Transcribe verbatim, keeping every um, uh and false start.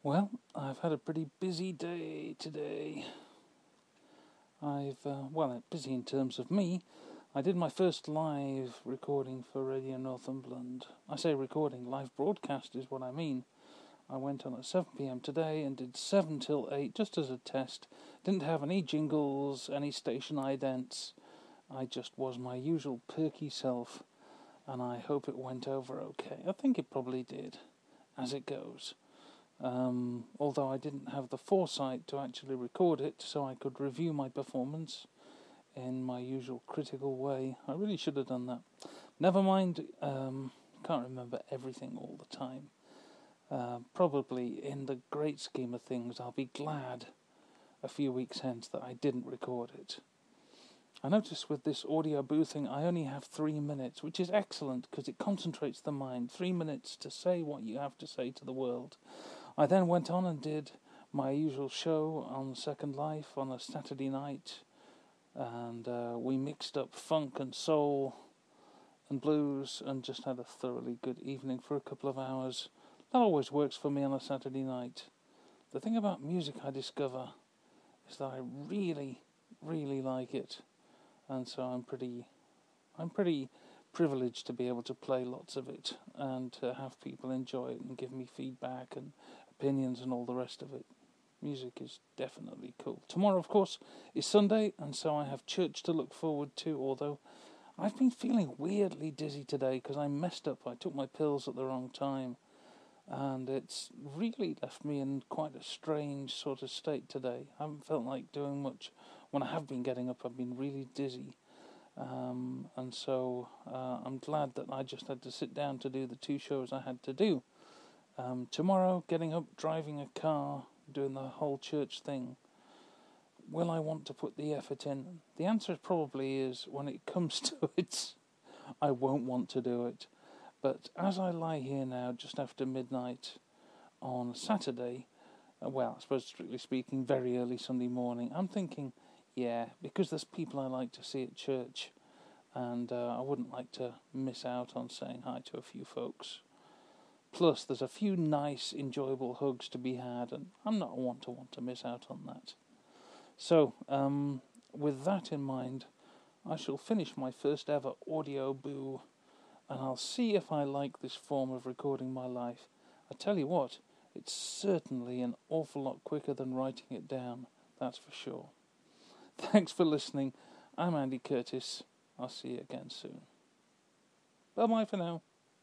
Well, I've had a pretty busy day today. I've, uh, well, busy in terms of me. I did my first live recording for Radio Northumberland. I say recording, live broadcast is what I mean. I went on at seven p.m. today and did seven till eight just as a test. Didn't have any jingles, any station idents. I just was my usual perky self, and I hope it went over okay. I think it probably did, as it goes. Um, although I didn't have the foresight to actually record it so I could review my performance in my usual critical way. I really should have done that. Never mind, um, can't remember everything all the time. Uh, probably in the great scheme of things, I'll be glad a few weeks hence that I didn't record it. I noticed with this audio boothing I only have three minutes, which is excellent because it concentrates the mind. Three minutes to say what you have to say to the world. I then went on and did my usual show on Second Life on a Saturday night, and uh, we mixed up funk and soul and blues and just had a thoroughly good evening for a couple of hours. That always works for me on a Saturday night. The thing about music I discover is that I really, really like it, and so I'm pretty, I'm pretty privileged to be able to play lots of it and to have people enjoy it and give me feedback and opinions and all the rest of it. Music is definitely cool. Tomorrow, of course, is Sunday, and so I have church to look forward to, although I've been feeling weirdly dizzy today because I messed up. I took my pills at the wrong time, and it's really left me in quite a strange sort of state today. I haven't felt like doing much. When I have been getting up, I've been really dizzy. Um, and so uh, I'm glad that I just had to sit down to do the two shows I had to do. Um, tomorrow, getting up, driving a car, doing the whole church thing. Will I want to put the effort in? The answer probably is, when it comes to it, I won't want to do it. But as I lie here now, just after midnight on Saturday, uh, well, I suppose strictly speaking, very early Sunday morning, I'm thinking, yeah, because there's people I like to see at church, and uh, I wouldn't like to miss out on saying hi to a few folks. Plus, there's a few nice, enjoyable hugs to be had, and I'm not one to want to miss out on that. So, um, with that in mind, I shall finish my first ever audio boo, and I'll see if I like this form of recording my life. I tell you what, it's certainly an awful lot quicker than writing it down, that's for sure. Thanks for listening. I'm Andy Curtis. I'll see you again soon. Bye-bye for now.